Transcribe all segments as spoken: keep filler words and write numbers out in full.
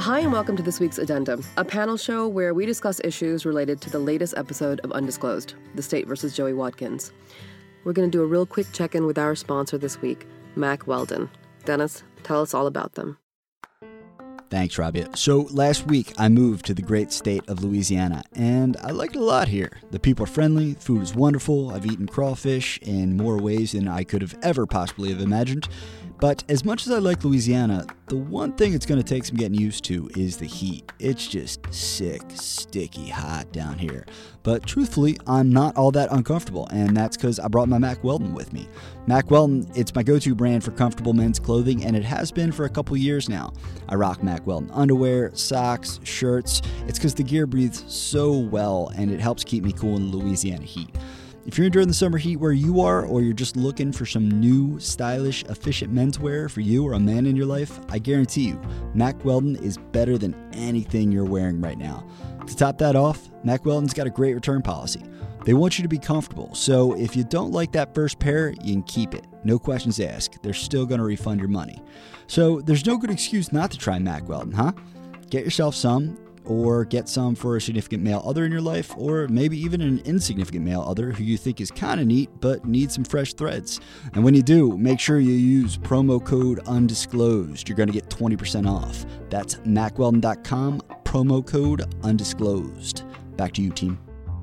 Hi, and welcome to this week's Addendum, a panel show where we discuss issues related to the latest episode of Undisclosed, The State versus Joey Watkins. We're going to do a real quick check-in with our sponsor this week, Mack Weldon. Dennis, tell us all about them. Thanks, Rabia. So last week, I moved to the great state of Louisiana, and I like it a lot here. The people are friendly, food is wonderful, I've eaten crawfish in more ways than I could have ever possibly have imagined. But as much as I like Louisiana, the one thing it's going to take some getting used to is the heat. It's just sick, sticky hot down here. But truthfully, I'm not all that uncomfortable, and that's because I brought my Mack Weldon with me. Mack Weldon, it's my go-to brand for comfortable men's clothing, and it has been for a couple years now. I rock Mack Weldon underwear, socks, shirts. It's because the gear breathes so well, and it helps keep me cool in the Louisiana heat. If you're enduring the summer heat where you are, or you're just looking for some new, stylish, efficient menswear for you or a man in your life, I guarantee you, Mack Weldon is better than anything you're wearing right now. To top that off, Mack Weldon's got a great return policy. They want you to be comfortable, so if you don't like that first pair, you can keep it. No questions asked. They're still going to refund your money. So there's no good excuse not to try Mack Weldon, huh? Get yourself some, or get some for a significant male other in your life, or maybe even an insignificant male other who you think is kind of neat but needs some fresh threads. And when you do, make sure you use promo code UNDISCLOSED. You're going to get twenty percent off. That's mack weldon dot com, promo code UNDISCLOSED. Back to you, team.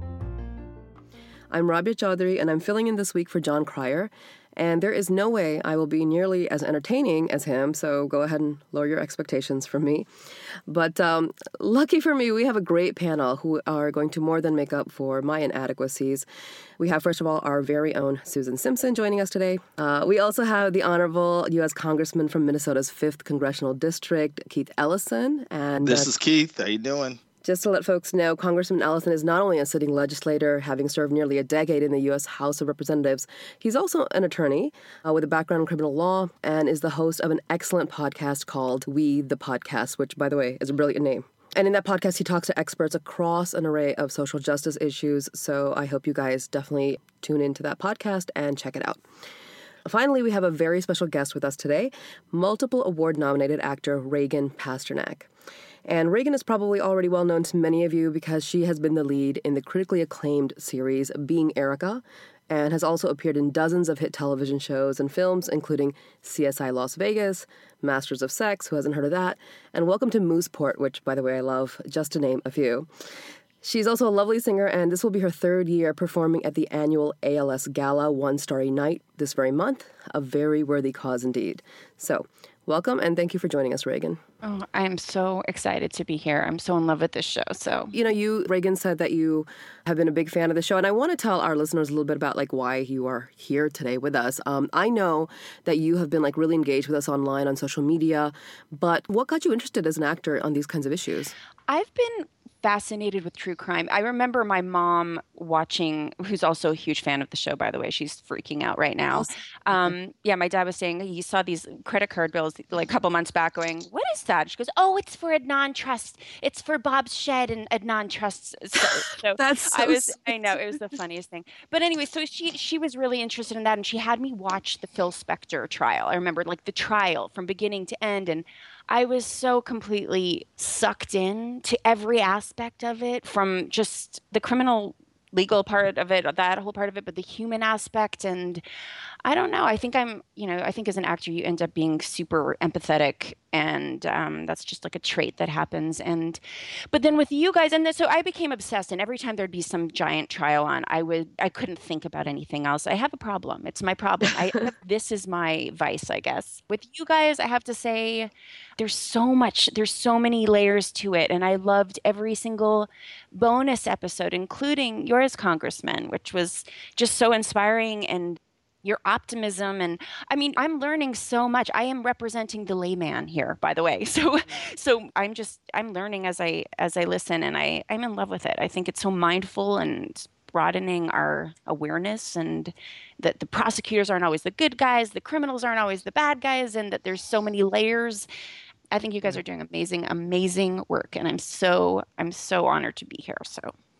I'm Rabia Chaudhry, and I'm filling in this week for Jon Cryer. And there is no way I will be nearly as entertaining as him, so go ahead and lower your expectations from me. But um, lucky for me, we have a great panel who are going to more than make up for my inadequacies. We have, first of all, our very own Susan Simpson joining us today. Uh, we also have the Honorable U S Congressman from Minnesota's fifth Congressional District, Keith Ellison. And This uh, is Keith. How you doing? Just to let folks know, Congressman Ellison is not only a sitting legislator, having served nearly a decade in the U S House of Representatives, he's also an attorney uh, with a background in criminal law and is the host of an excellent podcast called We the Podcast, which, by the way, is a brilliant name. And in that podcast, he talks to experts across an array of social justice issues, so I hope you guys definitely tune into that podcast and check it out. Finally, we have a very special guest with us today, multiple award-nominated actor Reagan Pasternak. And Reagan is probably already well known to many of you because she has been the lead in the critically acclaimed series Being Erica, and has also appeared in dozens of hit television shows and films, including C S I Las Vegas, Masters of Sex, who hasn't heard of that, and Welcome to Mooseport, which, by the way, I love, just to name a few. She's also a lovely singer, and this will be her third year performing at the annual A L S Gala One Starry Night this very month, a very worthy cause indeed. So, welcome, and thank you for joining us, Reagan. Oh, I'm so excited to be here. I'm so in love with this show. So, you know, you, Reagan, said that you have been a big fan of the show, and I want to tell our listeners a little bit about like why you are here today with us. Um, I know that you have been like really engaged with us online on social media, but what got you interested as an actor on these kinds of issues? I've been fascinated with true crime. I remember my mom watching, who's also a huge fan of the show, by the way. She's freaking out right now. Um, yeah, my dad was saying he saw these credit card bills like a couple months back going, what is that? She goes, oh, it's for Adnan Trust. It's for Bob's Shed and Adnan Trust. So, so That's so I was, sweet. I know, it was the funniest thing. But anyway, so she she was really interested in that, and she had me watch the Phil Spector trial. I remember like the trial from beginning to end, and I was so completely sucked in to every aspect of it, from just the criminal legal part of it, that whole part of it, but the human aspect. And I don't know, I think I'm, you know, I think as an actor, you end up being super empathetic, and um, that's just like a trait that happens. And, but then with you guys, and then, so I became obsessed, and every time there'd be some giant trial on, I would, I couldn't think about anything else. I have a problem. It's my problem. I, this is my vice, I guess. With you guys, I have to say, there's so much, there's so many layers to it. And I loved every single bonus episode, including yours, Congressman, which was just so inspiring, and your optimism. And I mean, I'm learning so much. I am representing the layman here, by the way. So, so I'm just, I'm learning as I, as I listen, and I, I'm in love with it. I think it's so mindful and broadening our awareness, and that the prosecutors aren't always the good guys, the criminals aren't always the bad guys, and that there's so many layers. I think you guys are doing amazing, amazing work. And I'm so, I'm so honored to be here. So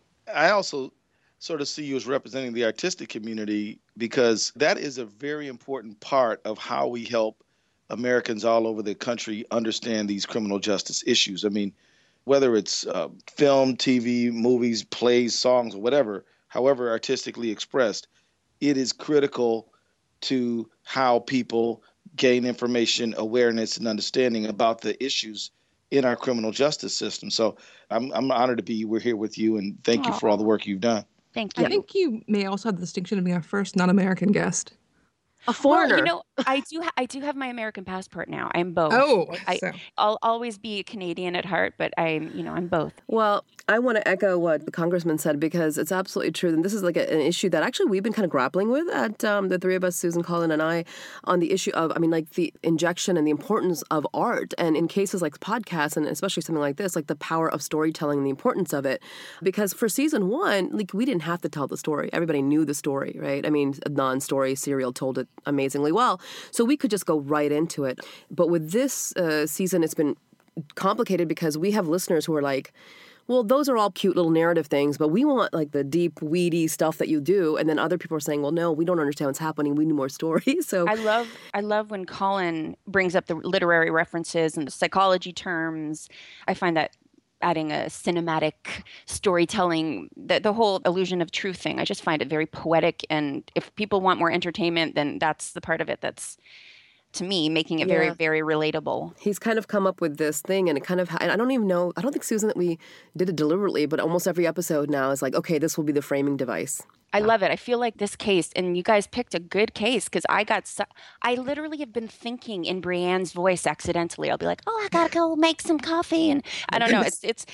I also sort of see you as representing the artistic community, because that is a very important part of how we help Americans all over the country understand these criminal justice issues. I mean, whether it's uh, film, T V, movies, plays, songs, or whatever, however artistically expressed, it is critical to how people gain information, awareness, and understanding about the issues in our criminal justice system. So I'm, I'm honored to be we're here with you, and thank you for all the work you've done. Thank you. I think you may also have the distinction of being our first non-American guest. A foreigner. Well, you know, I do. Ha- I do have my American passport now. I'm both. Oh, I, so. I'll always be a Canadian at heart, but I'm, you know, I'm both. Well, I want to echo what the congressman said, because it's absolutely true. And this is like a, an issue that actually we've been kind of grappling with at um, the three of us, Susan, Colin, and I, on the issue of, I mean, like the injection and the importance of art. And in cases like podcasts, and especially something like this, like the power of storytelling and the importance of it. Because for season one, like we didn't have to tell the story. Everybody knew the story, right? I mean, a non-story serial told it amazingly well. So we could just go right into it. But with this uh, season, it's been complicated because we have listeners who are like, well, those are all cute little narrative things, but we want like the deep, weedy stuff that you do. And then other people are saying, well, no, we don't understand what's happening. We need more stories. So I love I love when Colin brings up the literary references and the psychology terms. I find that adding a cinematic storytelling, the, the whole illusion of truth thing, I just find it very poetic. And if people want more entertainment, then that's the part of it that's, to me, making it very, Yeah. very relatable. He's kind of come up with this thing, and it kind of, and I don't even know, I don't think, Susan, that we did it deliberately, but almost every episode now is like, okay, this will be the framing device. I love it. I feel like this case, and you guys picked a good case, because I got, so, I literally have been thinking in Brienne's voice accidentally. I'll be like, oh, I gotta go make some coffee, and I don't know. It's it's,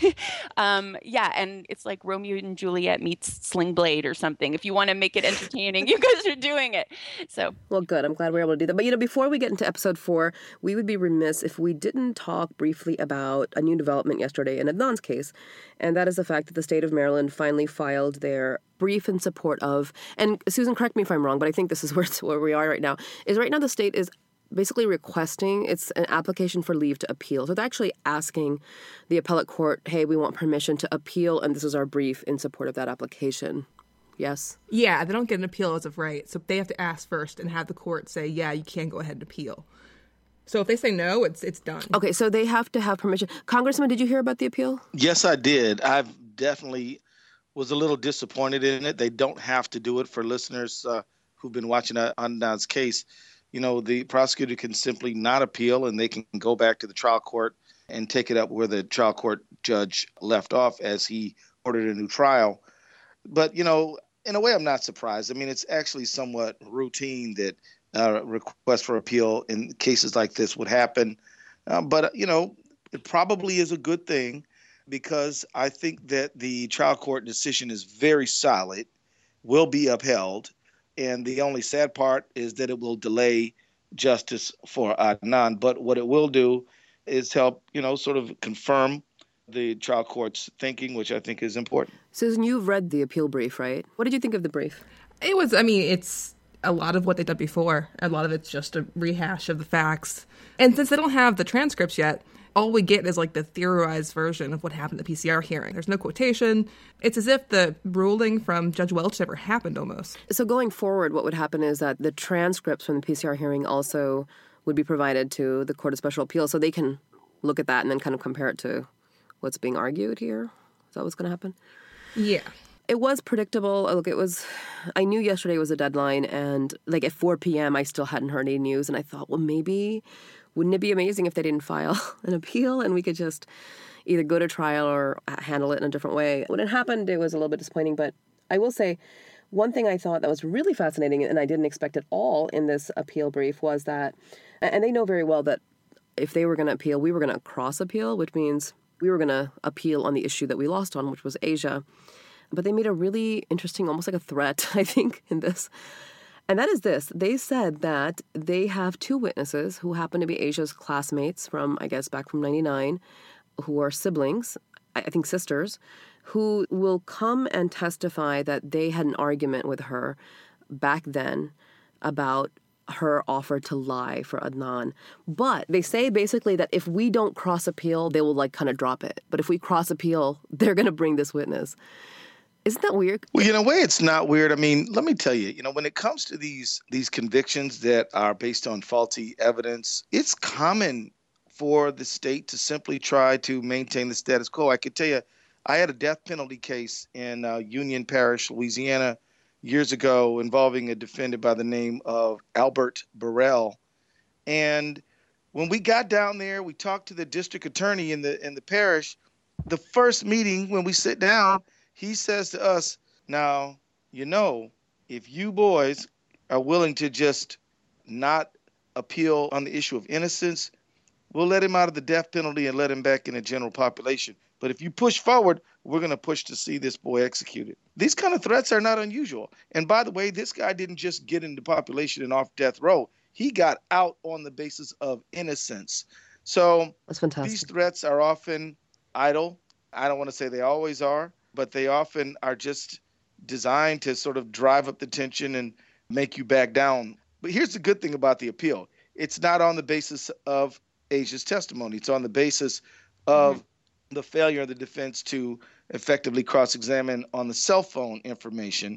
um, yeah, and it's like Romeo and Juliet meets Sling Blade or something. If you want to make it entertaining, you guys are doing it. So Well, good. I'm glad we were able to do that. But, you know, before we get into episode four, we would be remiss if we didn't talk briefly about a new development yesterday in Adnan's case, and that is the fact that the state of Maryland finally filed their brief in support of, and Susan, correct me if I'm wrong, but I think this is where, where we are right now, is right now the state is basically requesting, it's an application for leave to appeal. So they're actually asking the appellate court, hey, we want permission to appeal, and this is our brief in support of that application. Yes? Yeah, they don't get an appeal as of right. So they have to ask first and have the court say, yeah, you can go ahead and appeal. So if they say no, it's it's done. Okay, so they have to have permission. Congressman, did you hear about the appeal? Yes, I did. I've definitely was a little disappointed in it. They don't have to do it. For listeners uh, who've been watching Adnan's case, you know, the prosecutor can simply not appeal, and they can go back to the trial court and take it up where the trial court judge left off as he ordered a new trial. But, you know, in a way, I'm not surprised. I mean, it's actually somewhat routine that uh, requests for appeal in cases like this would happen. Uh, but, you know, it probably is a good thing, because I think that the trial court decision is very solid, will be upheld. And the only sad part is that it will delay justice for Adnan. But what it will do is help, you know, sort of confirm the trial court's thinking, which I think is important. Susan, you've read the appeal brief, right? What did you think of the brief? It was, I mean, it's a lot of what they've done before. A lot of it's just a rehash of the facts. And since they don't have the transcripts yet, all we get is like the theorized version of what happened at the P C R hearing. There's no quotation. It's as if the ruling from Judge Welch never happened almost. So going forward, what would happen is that the transcripts from the P C R hearing also would be provided to the Court of Special Appeals, so they can look at that and then kind of compare it to what's being argued here. Is that what's going to happen? Yeah. It was predictable. Look, it was, I knew yesterday was a deadline, and like at four p.m. I still hadn't heard any news, and I thought, well, maybe, wouldn't it be amazing if they didn't file an appeal and we could just either go to trial or handle it in a different way? When it happened, it was a little bit disappointing, but I will say one thing I thought that was really fascinating, and I didn't expect at all in this appeal brief, was that, and they know very well that if they were going to appeal, we were going to cross appeal, which means we were going to appeal on the issue that we lost on, which was Asia. But they made a really interesting, almost like a threat, I think, in this. And that is this. They said that they have two witnesses who happen to be Asia's classmates from, I guess, back from ninety-nine, who are siblings, I think sisters, who will come and testify that they had an argument with her back then about her offer to lie for Adnan. But they say basically that if we don't cross appeal, they will like kind of drop it. But if we cross appeal, they're going to bring this witness. Isn't that weird? Well, in a way, it's not weird. I mean, let me tell you, you know, when it comes to these these convictions that are based on faulty evidence, it's common for the state to simply try to maintain the status quo. I could tell you, I had a death penalty case in uh, Union Parish, Louisiana, years ago involving a defendant by the name of Albert Burrell. And when we got down there, we talked to the district attorney in the in the parish. The first meeting, when we sit down, he says to us, now, you know, if you boys are willing to just not appeal on the issue of innocence, we'll let him out of the death penalty and let him back in the general population. But if you push forward, we're going to push to see this boy executed. These kind of threats are not unusual. And by the way, this guy didn't just get into population and off death row. He got out on the basis of innocence. So that's fantastic. These threats are often idle. I don't want to say they always are, but they often are just designed to sort of drive up the tension and make you back down. But here's the good thing about the appeal. It's not on the basis of Asia's testimony. It's on the basis of mm-hmm. the failure of the defense to effectively cross-examine on the cell phone information.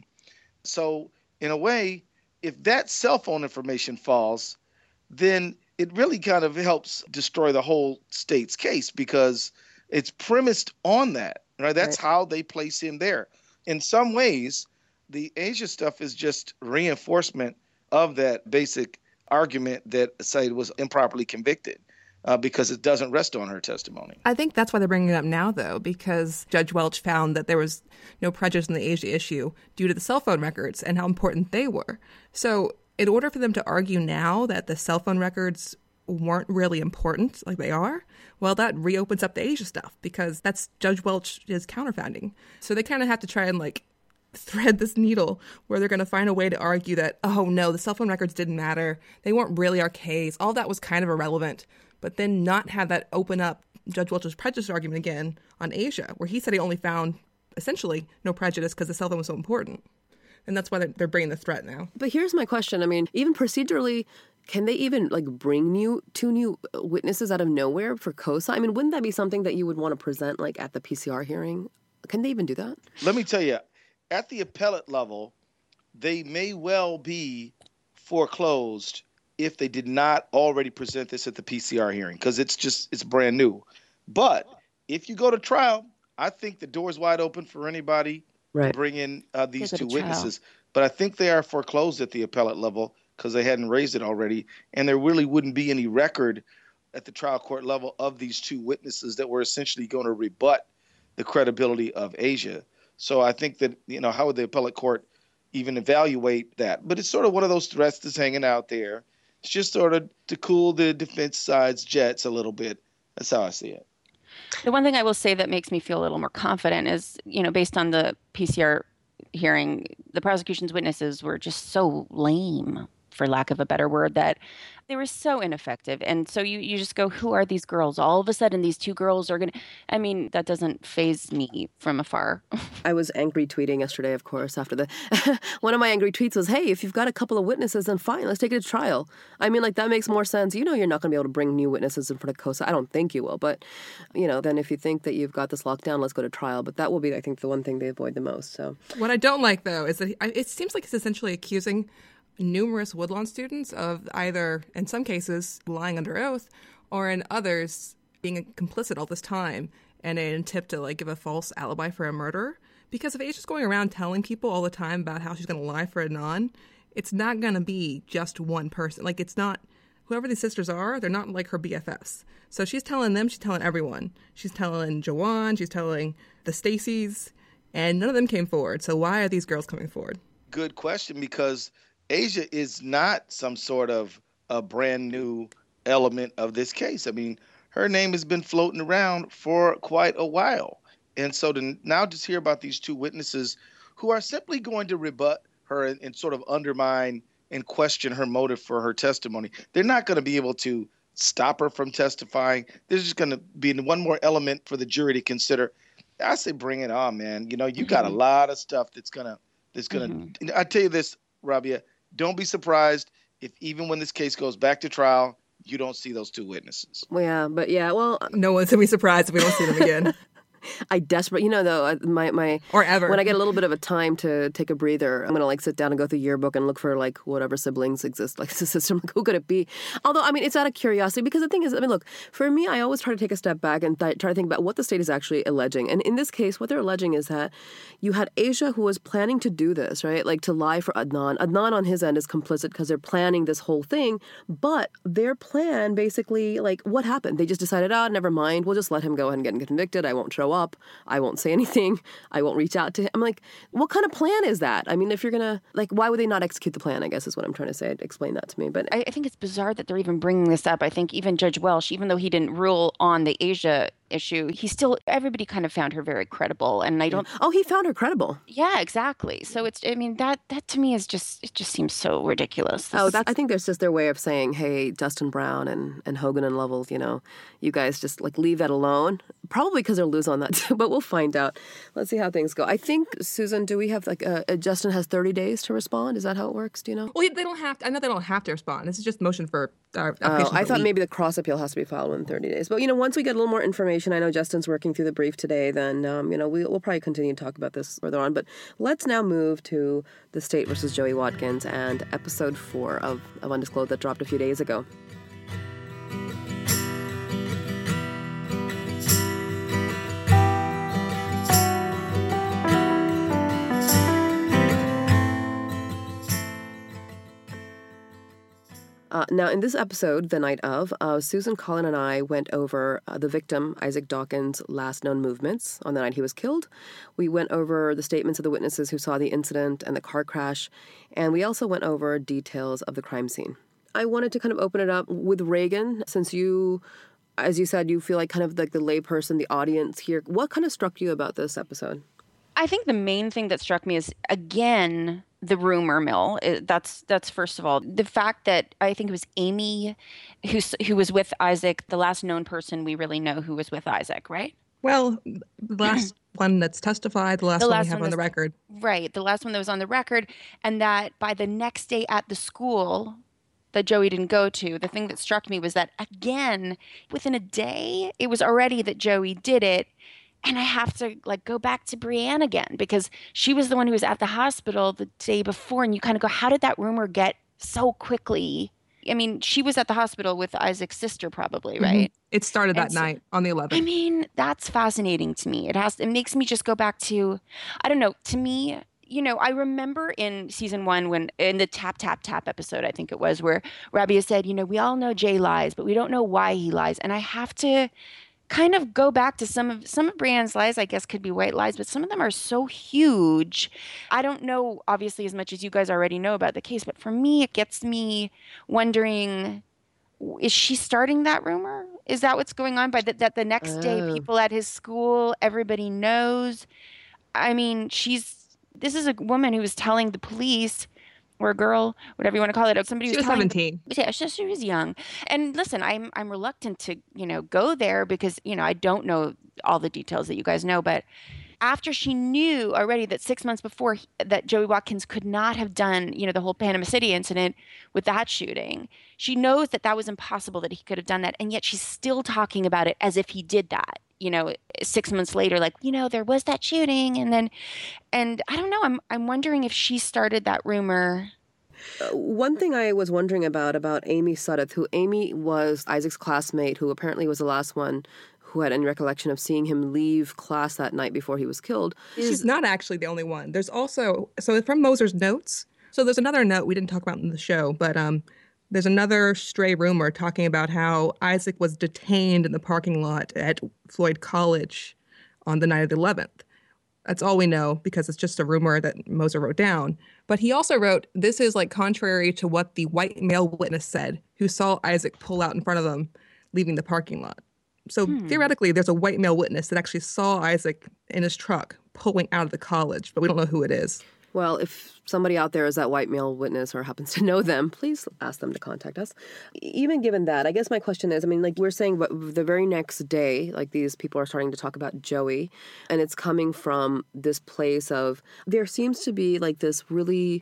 So in a way, if that cell phone information falls, then it really kind of helps destroy the whole state's case because it's premised on that, right? That's right. How they place him there. In some ways, the Asia stuff is just reinforcement of that basic argument that Said was improperly convicted. Uh, because it doesn't rest on her testimony. I think that's why they're bringing it up now, though, because Judge Welch found that there was no prejudice in the Asia issue due to the cell phone records and how important they were. So in order for them to argue now that the cell phone records weren't really important like they are, well, that reopens up the Asia stuff because that's Judge Welch's counterfinding. So they kind of have to try and like thread this needle where they're going to find a way to argue that, oh, no, the cell phone records didn't matter. They weren't really our case. All that was kind of irrelevant. But then not have that open up Judge Welch's prejudice argument again on Asia, where he said he only found essentially no prejudice because the cell phone was so important. And that's why they're, they're bringing the threat now. But here's my question. I mean, even procedurally, can they even like bring new two new witnesses out of nowhere for COSA? I mean, wouldn't that be something that you would want to present like at the P C R hearing? Can they even do that? Let me tell you, at the appellate level, they may well be foreclosed if they did not already present this at the P C R hearing, because it's just, it's brand new. But if you go to trial, I think the door's wide open for anybody right. to bring in uh, these two witnesses. But I think they are foreclosed at the appellate level because they hadn't raised it already. And there really wouldn't be any record at the trial court level of these two witnesses that were essentially going to rebut the credibility of Asia. So I think that, you know, how would the appellate court even evaluate that? But it's sort of one of those threats that's hanging out there. It's just sort of to cool the defense side's jets a little bit. That's how I see it. The one thing I will say that makes me feel a little more confident is, you know, based on the P C R hearing, the prosecution's witnesses were just so lame, for lack of a better word, that they were so ineffective. And so you, you just go, who are these girls? All of a sudden, these two girls are going to, I mean, that doesn't faze me from afar. I was angry tweeting yesterday, of course, after the, one of my angry tweets was, hey, if you've got a couple of witnesses, then fine, let's take it to trial. I mean, like, that makes more sense. You know, you're not going to be able to bring new witnesses in front of COSA. I don't think you will. But, you know, then if you think that you've got this locked down, let's go to trial. But that will be, I think, the one thing they avoid the most. So what I don't like, though, is that it seems like he's essentially accusing numerous Woodlawn students of either, in some cases, lying under oath, or in others, being complicit all this time in an attempt to like give a false alibi for a murder. Because if Asia's going around telling people all the time about how she's going to lie for Adnan, it's not going to be just one person. Like, it's not, whoever these sisters are, they're not like her B F Fs. So she's telling them, she's telling everyone. She's telling Jawan, she's telling the Stacys, and none of them came forward. So why are these girls coming forward? Good question, because Asia is not some sort of a brand new element of this case. I mean, her name has been floating around for quite a while. And so to now just hear about these two witnesses who are simply going to rebut her and, and sort of undermine and question her motive for her testimony, they're not going to be able to stop her from testifying. There's just going to be one more element for the jury to consider. I say bring it on, man. You know, you mm-hmm. got a lot of stuff that's going to, that's going to, mm-hmm. I tell you this, Rabia, don't be surprised if even when this case goes back to trial, you don't see those two witnesses. Well, yeah, but yeah, well. No one's going to be surprised if we don't see them again. I desperate, you know, though, my, my, or ever. when I get a little bit of a time to take a breather, I'm going to like sit down and go through the yearbook and look for like whatever siblings exist, like the system, like who could it be? Although, I mean, it's out of curiosity because the thing is, I mean, look, for me, I always try to take a step back and th- try to think about what the state is actually alleging. And in this case, what they're alleging is that you had Asia who was planning to do this, right? Like to lie for Adnan. Adnan on his end is complicit because they're planning this whole thing. But their plan basically, like what happened? They just decided, ah, oh, never mind. We'll just let him go ahead and get convicted. I won't show up. I won't say anything. I won't reach out to him. I'm like, what kind of plan is that? I mean, if you're going to, like, why would they not execute the plan, I guess is what I'm trying to say. Explain that to me. But I, I think it's bizarre that they're even bringing this up. I think even Judge Welsh, even though he didn't rule on the Asia issue, he still, everybody kind of found her very credible. And I don't. Oh, he found her credible. Yeah, exactly. So it's, I mean, that, that to me is just, it just seems so ridiculous. This oh, is, that's, I think there's just their way of saying, hey, Dustin Brown and, and Hogan and Lovell, you know, you guys just like leave that alone. Probably because they'll lose on that too, but we'll find out. Let's see how things go. I think, Susan, do we have like, uh, Justin has thirty days to respond? Is that how it works? Do you know? Well, they don't have to, I know they don't have to respond. This is just motion for uh, Oh, I thought leave. maybe the cross appeal has to be filed within thirty days. But, you know, once we get a little more information, I know Justin's working through the brief today, then, um, you know, we, we'll probably continue to talk about this further on. But let's now move to The State versus Joey Watkins and episode four of, of Undisclosed that dropped a few days ago. Uh, now, in this episode, the night of, uh, Susan Collin and I went over uh, the victim, Isaac Dawkins' last known movements on the night he was killed. We went over the statements of the witnesses who saw the incident and the car crash, and we also went over details of the crime scene. I wanted to kind of open it up with Reagan, since you, as you said, you feel like kind of like the layperson, the audience here. What kind of struck you about this episode? I think the main thing that struck me is, again, the rumor mill. That's that's first of all the fact that I think it was Amy who who was with Isaac, the last known person we really know who was with Isaac, right? Well, the last one that's testified, the last, the one last we have one on the record. Right, the last one that was on the record, and that by the next day at the school that Joey didn't go to, the thing that struck me was that, again, within a day, it was already that Joey did it. And I have to like go back to Brianne again because she was the one who was at the hospital the day before. And you kind of go, how did that rumor get so quickly? I mean, she was at the hospital with Isaac's sister probably, right? Mm-hmm. It started that and so, night on the eleventh. I mean, that's fascinating to me. It has, it makes me just go back to, I don't know, to me, you know, I remember in season one when in the tap, tap, tap episode, I think it was, where Rabia said, you know, we all know Jay lies, but we don't know why he lies. And I have to kind of go back to some of some of Brianne's lies, I guess could be white lies, but some of them are so huge. I don't know, obviously, as much as you guys already know about the case, but for me, it gets me wondering, is she starting that rumor? Is that what's going on? By the, that the next Oh. day, people at his school, everybody knows. I mean, she's, this is a woman who was telling the police, or a girl, whatever you want to call it, somebody She who's was seventeen. Yeah, she, she was young. And listen, I'm I'm reluctant to, you know, go there because, you know, I don't know all the details that you guys know, but after she knew already that six months before he, that Joey Watkins could not have done, you know, the whole Panama City incident with that shooting, she knows that that was impossible that he could have done that. And yet she's still talking about it as if he did that, you know, six months later, like, you know, there was that shooting. And then, and I don't know, I'm I'm wondering if she started that rumor. Uh, one thing I was wondering about, about Amy Sudduth, who Amy was Isaac's classmate, who apparently was the last one who had any recollection of seeing him leave class that night before he was killed. She's not actually the only one. There's also, so from Moser's notes, so there's another note we didn't talk about in the show, but um, there's another stray rumor talking about how Isaac was detained in the parking lot at Floyd College on the night of the eleventh. That's all we know because it's just a rumor that Moser wrote down. But he also wrote, this is like contrary to what the white male witness said, who saw Isaac pull out in front of them, leaving the parking lot. So hmm. theoretically, there's a white male witness that actually saw Isaac in his truck pulling out of the college, but we don't know who it is. Well, if somebody out there is that white male witness or happens to know them, please ask them to contact us. Even given that, I guess my question is, I mean, like we're saying, but the very next day, like these people are starting to talk about Joey, and it's coming from this place of, there seems to be like this really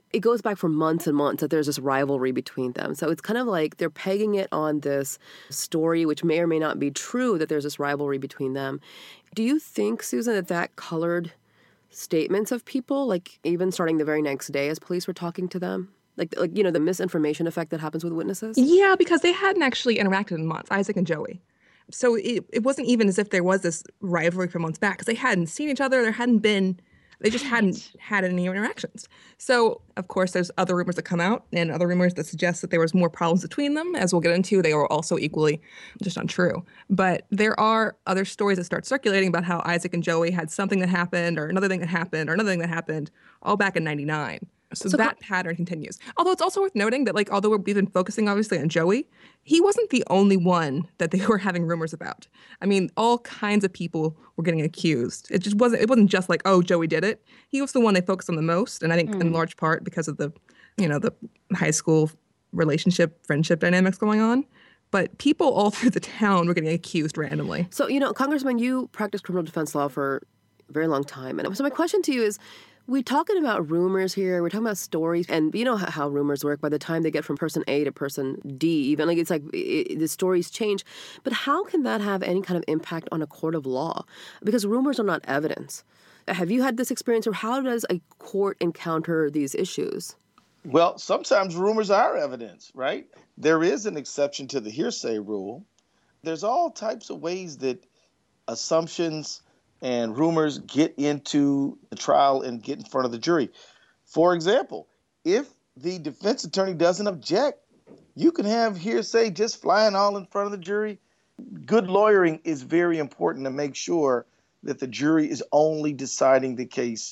it goes back for months and months that there's this rivalry between them. So it's kind of like they're pegging it on this story, which may or may not be true, that there's this rivalry between them. Do you think, Susan, that that colored statements of people, like even starting the very next day as police were talking to them? Like, like you know, the misinformation effect that happens with witnesses? Yeah, because they hadn't actually interacted in months, Isaac and Joey. So it, it wasn't even as if there was this rivalry for months back, because they hadn't seen each other. There hadn't been... They just hadn't had any interactions. So, of course, there's other rumors that come out and other rumors that suggest that there was more problems between them. As we'll get into, they were also equally just untrue. But there are other stories that start circulating about how Isaac and Joey had something that happened or another thing that happened or another thing that happened all back in ninety-nine. So, so that pattern continues. Although it's also worth noting that, like, although we've been focusing obviously on Joey, he wasn't the only one that they were having rumors about. I mean, all kinds of people were getting accused. It just wasn't. It wasn't just like, oh, Joey did it. He was the one they focused on the most, and I think mm. in large part because of the, you know, the high school relationship, friendship dynamics going on. But people all through the town were getting accused randomly. So, you know, Congressman, you practiced criminal defense law for a very long time, and so my question to you is, we're talking about rumors here. We're talking about stories. And you know how, how rumors work. By the time they get from person A to person D, even, like, it's like it, the stories change. But how can that have any kind of impact on a court of law? Because rumors are not evidence. Have you had this experience, or how does a court encounter these issues? Well, sometimes rumors are evidence, right? There is an exception to the hearsay rule. There's all types of ways that assumptions and rumors get into the trial and get in front of the jury. For example, if the defense attorney doesn't object, you can have hearsay just flying all in front of the jury. Good lawyering is very important to make sure that the jury is only deciding the case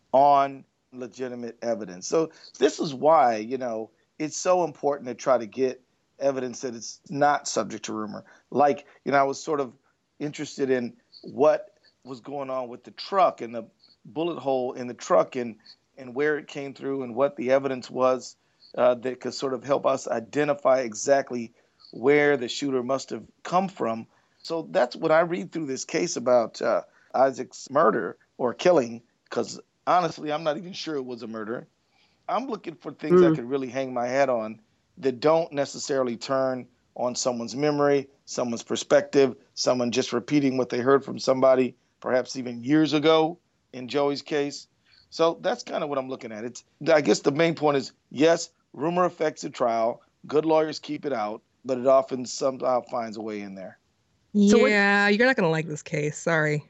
on legitimate evidence. So this is why, you know, it's so important to try to get evidence that it's not subject to rumor. Like, you know, I was sort of interested in what was going on with the truck and the bullet hole in the truck and, and where it came through and what the evidence was uh, that could sort of help us identify exactly where the shooter must have come from. So that's what I read through this case about uh, Isaac's murder or killing, because honestly, I'm not even sure it was a murder. I'm looking for things mm. I could really hang my hat on that don't necessarily turn on someone's memory, someone's perspective, someone just repeating what they heard from somebody, perhaps even years ago in Joey's case. So that's kind of what I'm looking at. It's, I guess the main point is, yes, rumor affects the trial. Good lawyers keep it out, but it often somehow finds a way in there. So yeah, you're not going to like this case. Sorry.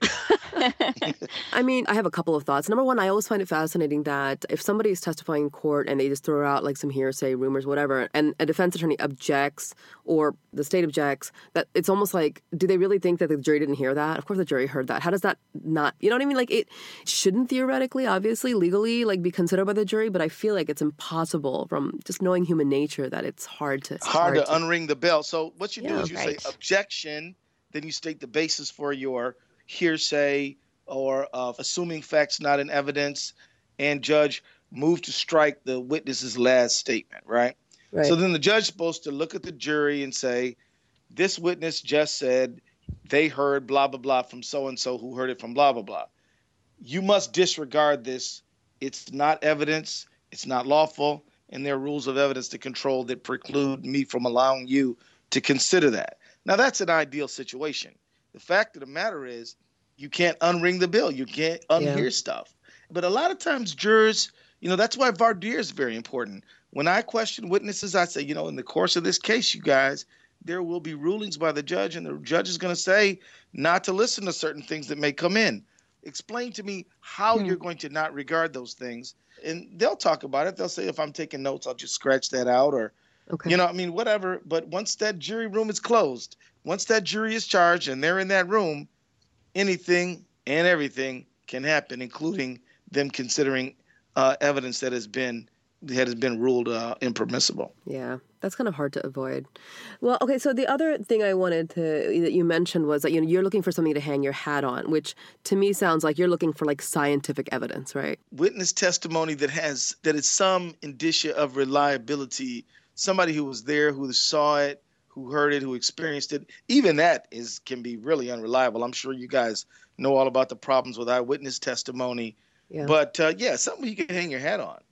I mean, I have a couple of thoughts. Number one, I always find it fascinating that if somebody is testifying in court and they just throw out like some hearsay, rumors, whatever, and a defense attorney objects or the state objects, that it's almost like, do they really think that the jury didn't hear that? Of course the jury heard that. How does that not, you know what I mean? Like, it shouldn't theoretically, obviously, legally, like be considered by the jury, but I feel like it's impossible from just knowing human nature that it's hard to... It's hard, hard to, to unring the bell. So what you yeah, do is you right. say objection, then you state the basis for your hearsay or uh, assuming facts not in evidence, and judge move to strike the witness's last statement, right? right? So then the judge is supposed to look at the jury and say, this witness just said they heard blah, blah, blah from so-and-so who heard it from blah, blah, blah. You must disregard this. It's not evidence. It's not lawful. And there are rules of evidence to control that preclude me from allowing you to consider that. Now, that's an ideal situation. The fact of the matter is, you can't unring the bell. You can't unhear yeah. stuff. But a lot of times jurors, you know, that's why voir dire is very important. When I question witnesses, I say, you know, in the course of this case, you guys, there will be rulings by the judge, and the judge is going to say not to listen to certain things that may come in. Explain to me how hmm. you're going to not regard those things. And they'll talk about it. They'll say, if I'm taking notes, I'll just scratch that out or, okay. you know, I mean, whatever. But once that jury room is closed, once that jury is charged and they're in that room, anything and everything can happen, including them considering uh, evidence that has been that has been ruled uh, impermissible. Yeah, that's kind of hard to avoid. Well, okay, so the other thing I wanted to that you mentioned was that you know you're looking for something to hang your hat on, which to me sounds like you're looking for like scientific evidence, right? Witness testimony that has that is some indicia of reliability. Somebody who was there, who saw it, who heard it, who experienced it, even that is can be really unreliable. I'm sure you guys know all about the problems with eyewitness testimony. Yeah. But, uh, yeah, something you can hang your hat on.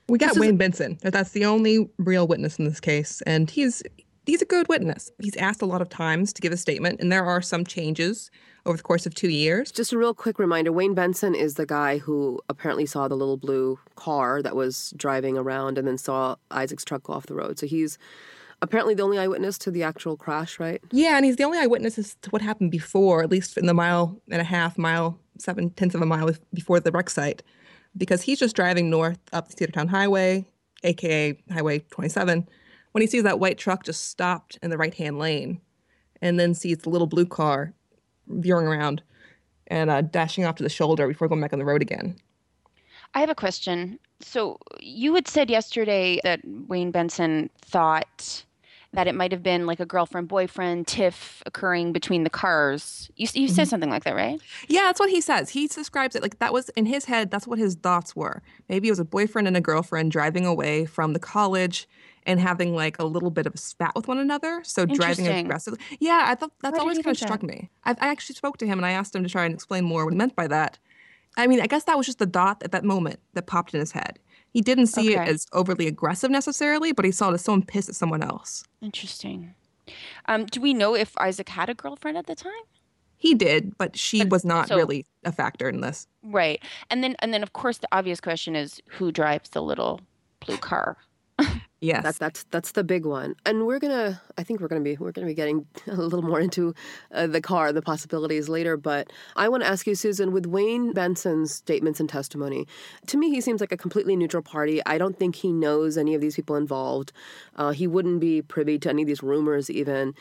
We got This is- Wayne Benson. That's the only real witness in this case, and he's he's a good witness. He's asked a lot of times to give a statement, and there are some changes over the course of two years. Just a real quick reminder, Wayne Benson is the guy who apparently saw the little blue car that was driving around and then saw Isaac's truck go off the road. So he's apparently the only eyewitness to the actual crash, right? Yeah, and he's the only eyewitness as to what happened before, at least in the mile and a half, mile, seven tenths of a mile before the wreck site, because he's just driving north up the Cedartown Highway, a k a. Highway twenty-seven, when he sees that white truck just stopped in the right-hand lane and then sees the little blue car veering around and uh, dashing off to the shoulder before going back on the road again. I have a question. So you had said yesterday that Wayne Benson thought that it might have been like a girlfriend-boyfriend tiff occurring between the cars. You, you said something like that, right? Yeah, that's what he says. He describes it like that was in his head. That's what his thoughts were. Maybe it was a boyfriend and a girlfriend driving away from the college and having like a little bit of a spat with one another. So driving Interesting. aggressively. Yeah, I thought that's Why did always he kind of think struck that? me. I, I actually spoke to him and I asked him to try and explain more what he meant by that. I mean, I guess that was just the thought at that moment that popped in his head. He didn't see it Okay. as overly aggressive necessarily, but he saw it as someone pissed at someone else. Interesting. Um, do we know if Isaac had a girlfriend at the time? He did, but she But- was not so- really a factor in this. Right. And then and then of course the obvious question is who drives the little blue car? Yes. That's that's that's the big one, and we're gonna. I think we're gonna be we're gonna be getting a little more into uh, the car, the possibilities later. But I want to ask you, Susan, with Wayne Benson's statements and testimony, to me he seems like a completely neutral party. I don't think he knows any of these people involved. Uh, he wouldn't be privy to any of these rumors, even.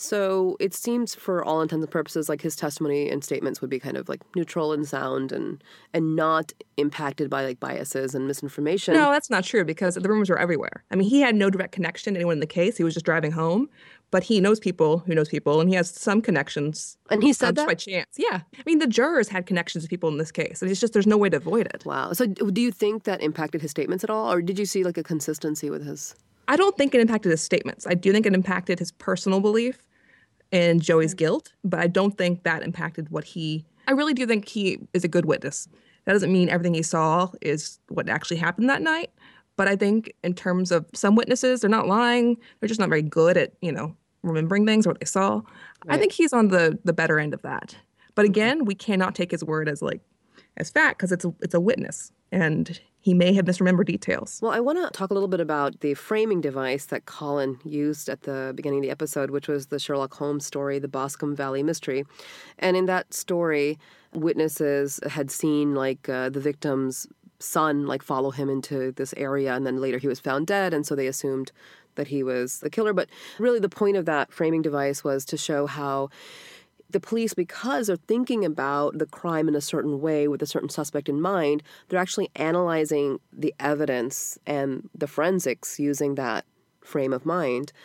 So it seems, for all intents and purposes, like his testimony and statements would be kind of like neutral and sound, and and not impacted by like biases and misinformation. No, that's not true because the rumors were everywhere. I mean, he had no direct connection to anyone in the case. He was just driving home, but he knows people who knows people, and he has some connections. And he uh, said just that. by chance. Yeah. I mean, the jurors had connections to people in this case. And it's just there's no way to avoid it. Wow. So do you think that impacted his statements at all, or did you see like a consistency with his? I don't think it impacted his statements. I do think it impacted his personal belief in Joey's guilt, but I don't think that impacted what he. I really do think he is a good witness. That doesn't mean everything he saw is what actually happened that night. But I think in terms of some witnesses, they're not lying. They're just not very good at, you know, remembering things or what they saw. I Right. think he's on the the better end of that. But again, we cannot take his word as like as fact because it's a it's a witness and he may have misremembered details. Well, I want to talk a little bit about the framing device that Colin used at the beginning of the episode, which was the Sherlock Holmes story, the Boscombe Valley Mystery. And in that story, witnesses had seen like uh, the victim's son like follow him into this area, and then later he was found dead, and so they assumed that he was the killer. But really the point of that framing device was to show how the police, because they're thinking about the crime in a certain way with a certain suspect in mind, they're actually analyzing the evidence and the forensics using that frame of mind.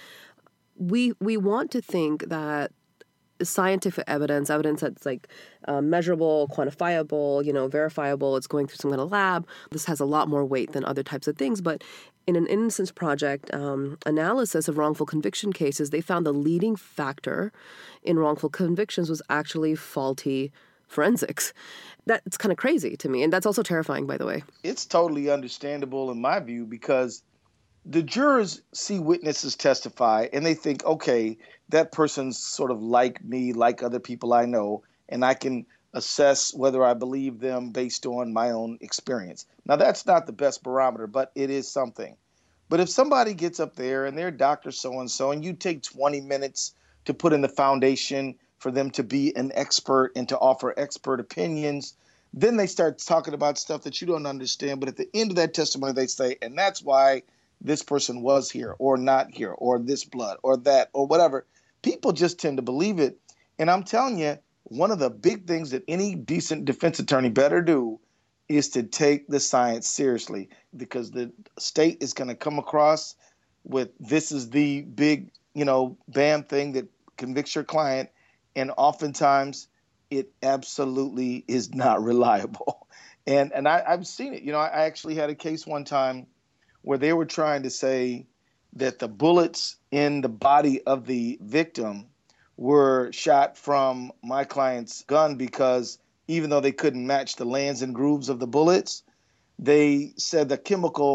We we want to think that scientific evidence, evidence that's like uh, measurable, quantifiable, you know, verifiable, it's going through some kind of lab. This has a lot more weight than other types of things. But in an Innocence Project um, analysis of wrongful conviction cases, they found the leading factor in wrongful convictions was actually faulty forensics. That's kind of crazy to me. And that's also terrifying, by the way. It's totally understandable in my view because the jurors see witnesses testify and they think, okay, that person's sort of like me, like other people I know, and I can assess whether I believe them based on my own experience. Now, that's not the best barometer, but it is something. But if somebody gets up there and they're Doctor So-and-so and you take twenty minutes to put in the foundation for them to be an expert and to offer expert opinions, then they start talking about stuff that you don't understand. But at the end of that testimony, they say, and that's why this person was here or not here or this blood or that or whatever. People just tend to believe it. And I'm telling you, one of the big things that any decent defense attorney better do is to take the science seriously, because the state is going to come across with this is the big, you know, bam thing that convicts your client. And oftentimes it absolutely is not reliable. And and I, I've seen it. You know, I, I actually had a case one time where they were trying to say that the bullets in the body of the victim were shot from my client's gun because even though they couldn't match the lands and grooves of the bullets, they said the chemical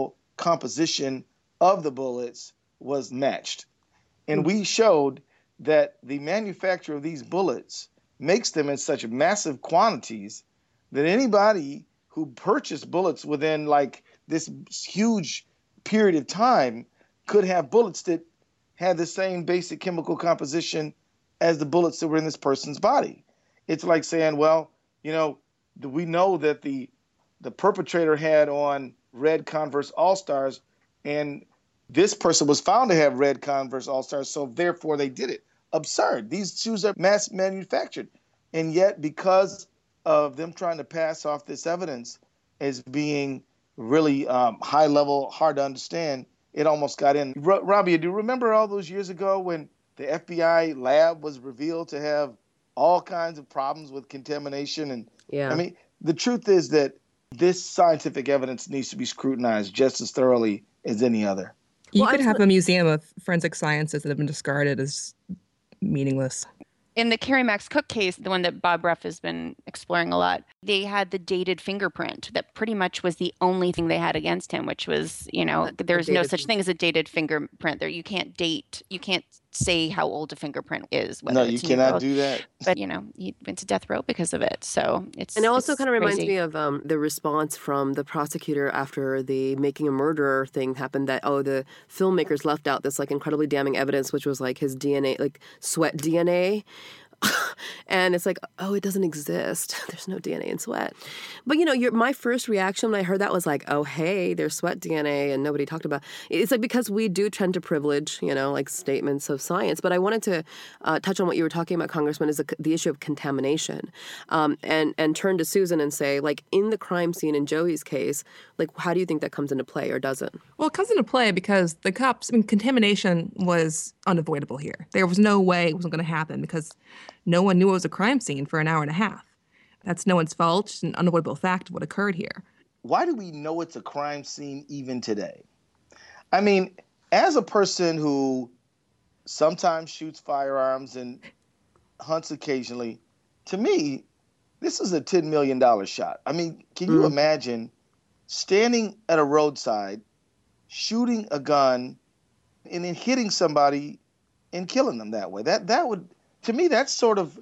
composition of the bullets was matched. And we showed that the manufacturer of these bullets makes them in such massive quantities that anybody who purchased bullets within like this huge period of time could have bullets that had the same basic chemical composition as the bullets that were in this person's body. It's like saying, well, you know, we know that the the perpetrator had on red Converse All-Stars, and this person was found to have red Converse All-Stars, so therefore they did it. Absurd. These shoes are mass manufactured. And yet, because of them trying to pass off this evidence as being really um, high level, hard to understand, it almost got in. R- Robbie, do you remember all those years ago when the F B I lab was revealed to have all kinds of problems with contamination? And Yeah. I mean, the truth is that this scientific evidence needs to be scrutinized just as thoroughly as any other. You Well, I could was have gonna- a museum of forensic sciences that have been discarded as meaningless. In the Carrie Max Cook case, the one that Bob Ruff has been exploring a lot, they had the dated fingerprint that pretty much was the only thing they had against him, which was, you know, The- the there's no dated such fin- thing as a dated fingerprint. There, you can't date, you can't say how old a fingerprint is. Whether No, it's you new or cannot old. do that. But, you know, he went to death row because of it. So it's And it also it's kind of reminds crazy. me of um, the response from the prosecutor after the Making a Murderer thing happened, that, oh, the filmmakers left out this like incredibly damning evidence, which was like his D N A, like sweat D N A. And it's like, oh, it doesn't exist. There's no D N A in sweat. But, you know, your, my first reaction when I heard that was like, oh, hey, there's sweat D N A and nobody talked about it. It's like because we do tend to privilege, you know, like statements of science. But I wanted to uh, touch on what you were talking about, Congressman, is the, the issue of contamination, um, and, and turn to Susan and say, like, in the crime scene in Joey's case, like, how do you think that comes into play or doesn't? Well, it comes into play because the cops, I mean, contamination was unavoidable here. There was no way it wasn't going to happen because no one knew it was a crime scene for an hour and a half. That's no one's fault. It's an unavoidable fact of what occurred here. Why do we know it's a crime scene even today? I mean, as a person who sometimes shoots firearms and hunts occasionally, to me, this is a ten million dollars shot. I mean, can you Mm. imagine standing at a roadside, shooting a gun, and then hitting somebody and killing them that way? That that would, to me, that's sort of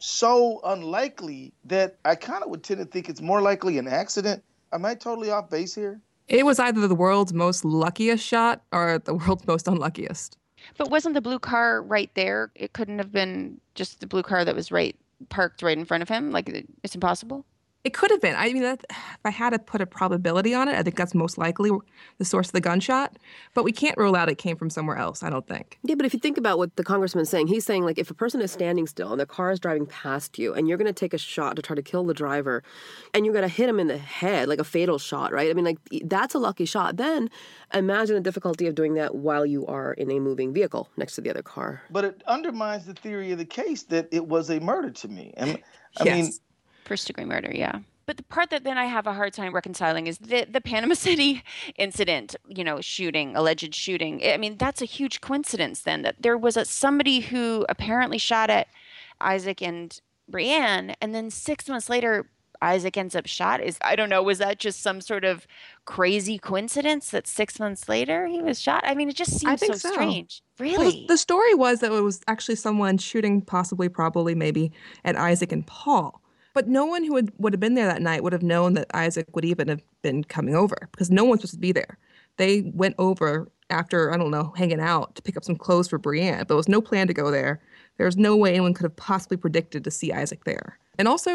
so unlikely that I kind of would tend to think it's more likely an accident. Am I totally off base here? It was either the world's most luckiest shot or the world's most unluckiest. But wasn't the blue car right there? It couldn't have been just the blue car that was right parked right in front of him. Like it- it's impossible. It could have been. I mean, that, if I had to put a probability on it, I think that's most likely the source of the gunshot. But we can't rule out it came from somewhere else, I don't think. Yeah, but if you think about what the congressman's saying, he's saying, like, if a person is standing still and their car is driving past you and you're going to take a shot to try to kill the driver and you're going to hit him in the head, like a fatal shot, right? I mean, like, that's a lucky shot. Then imagine the difficulty of doing that while you are in a moving vehicle next to the other car. But it undermines the theory of the case that it was a murder to me. And I Yes. mean, First degree murder, yeah. But the part that then I have a hard time reconciling is the the Panama City incident, you know, shooting, alleged shooting. I mean, that's a huge coincidence then that there was a, somebody who apparently shot at Isaac and Brianne, and then six months later, Isaac ends up shot. Is I don't know, was that just some sort of crazy coincidence that six months later he was shot? I mean, it just I seems so, think so. strange. Well, Really? the, the story was that it was actually someone shooting, possibly, probably, maybe, at Isaac and Paul. But no one who would, would have been there that night would have known that Isaac would even have been coming over because no one's supposed to be there. They went over after, I don't know, hanging out to pick up some clothes for Brianne. But there was no plan to go there. There's no way anyone could have possibly predicted to see Isaac there. And also,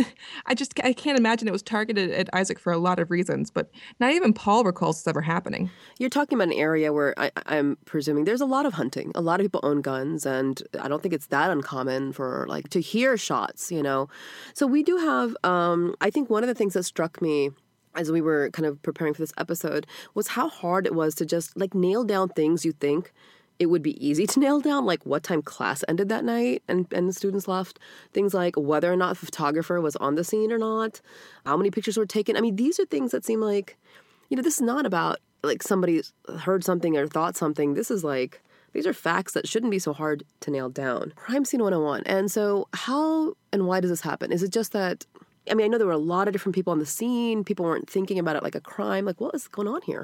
I just I can't imagine it was targeted at Isaac for a lot of reasons, but not even Paul recalls this ever happening. You're talking about an area where I, I'm presuming there's a lot of hunting. A lot of people own guns, and I don't think it's that uncommon for like to hear shots, you know. So we do have. Um, I think one of the things that struck me as we were kind of preparing for this episode was how hard it was to just like nail down things you think it would be easy to nail down, like what time class ended that night and, and the students left. Things like whether or not the photographer was on the scene or not, how many pictures were taken. I mean, these are things that seem like, you know, this is not about like somebody heard something or thought something. This is like, these are facts that shouldn't be so hard to nail down. Crime Scene one oh one. And so how and why does this happen? Is it just that, I mean, I know there were a lot of different people on the scene. People weren't thinking about it like a crime. Like, what is going on here?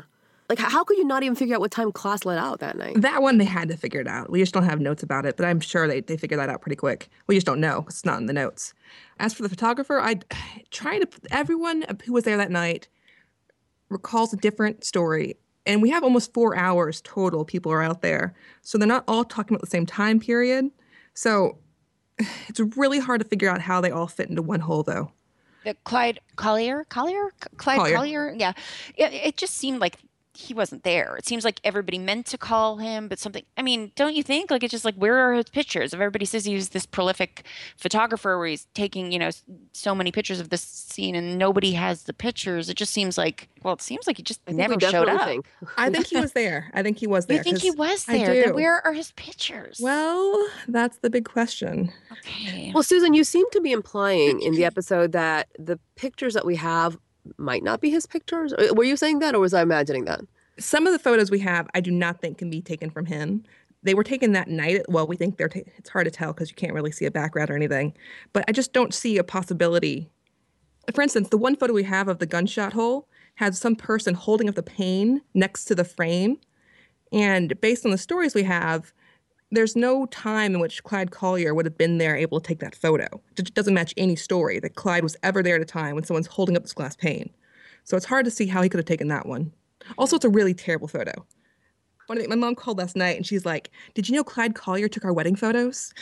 Like, how could you not even figure out what time Klaas let out that night? That one, they had to figure it out. We just don't have notes about it, but I'm sure they, they figured that out pretty quick. We just don't know. It's not in the notes. As for the photographer, I try to, everyone who was there that night recalls a different story. And we have almost four hours total people are out there. So they're not all talking about the same time period. So it's really hard to figure out how they all fit into one hole, though. The Clyde Collier, Collier, Clyde Collier. Collier, yeah. It, it just seemed like he wasn't there. It seems like everybody meant to call him, but something, I mean, don't you think? Like, it's just like, where are his pictures? If everybody says he's this prolific photographer where he's taking, you know, so many pictures of this scene and nobody has the pictures, it just seems like, well, it seems like he just I think never we showed definitely up. think. I think he was there. I think he was there. You think he 'cause was I there? Then do. where are his pictures? Well, that's the big question. Okay. Well, Susan, you seem to be implying in the episode that the pictures that we have might not be his pictures. Were you saying that, or was I imagining that? Some of the photos we have, I do not think can be taken from him. They were taken that night. Well, we think they're, ta- it's hard to tell because you can't really see a background or anything. But I just don't see a possibility. For instance, the one photo we have of the gunshot hole has some person holding up the pane next to the frame. And based on the stories we have, there's no time in which Clyde Collier would have been there able to take that photo. It just doesn't match any story that Clyde was ever there at a time when someone's holding up this glass pane. So it's hard to see how he could have taken that one. Also, it's a really terrible photo. One of the, my mom called last night and she's like, did you know Clyde Collier took our wedding photos?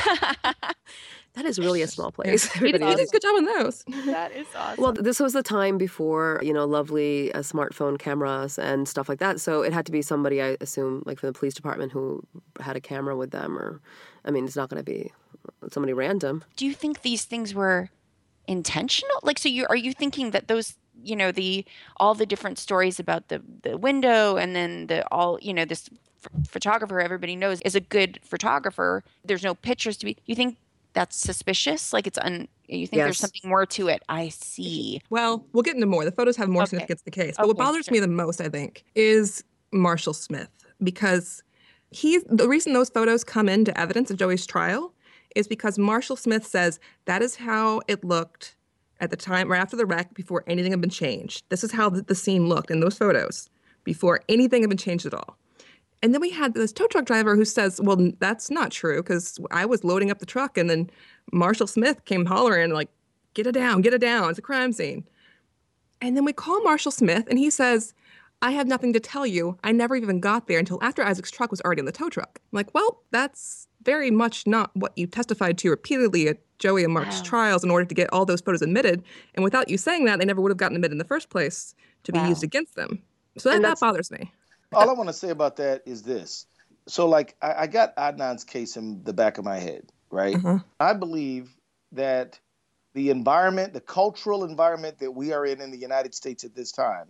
That is really a small place. He did, he did a good job on those. That is awesome. Well, this was the time before, you know, lovely uh, smartphone cameras and stuff like that. So it had to be somebody, I assume, like from the police department who had a camera with them. Or, I mean, it's not going to be somebody random. Do you think these things were intentional? Like, so you are you thinking that those, you know, the all the different stories about the the window and then the all, you know, this f- photographer everybody knows is a good photographer. There's no pictures to be. You think that's suspicious? Like, it's un. You think there's Yes. something more to it? I see. Well, we'll get into more. The photos have more Okay. significance to the case. But what Okay, bothers sure. me the most, I think, is Marshall Smith. Because he's the reason those photos come into evidence of Joey's trial is because Marshall Smith says that is how it looked at the time, right after the wreck, before anything had been changed. This is how the, the scene looked in those photos before anything had been changed at all. And then we had this tow truck driver who says, well, that's not true because I was loading up the truck and then Marshall Smith came hollering like, get it down, get it down. It's a crime scene. And then we call Marshall Smith and he says, I have nothing to tell you. I never even got there until after Isaac's truck was already in the tow truck. I'm like, well, that's very much not what you testified to repeatedly at Joey and Mark's Wow. trials in order to get all those photos admitted. And without you saying that, they never would have gotten admitted in the first place to be Wow. used against them. So that, And that that's- bothers me. All I want to say about that is this. So, like, I, I got Adnan's case in the back of my head, right? Uh-huh. I believe that the environment, the cultural environment that we are in in the United States at this time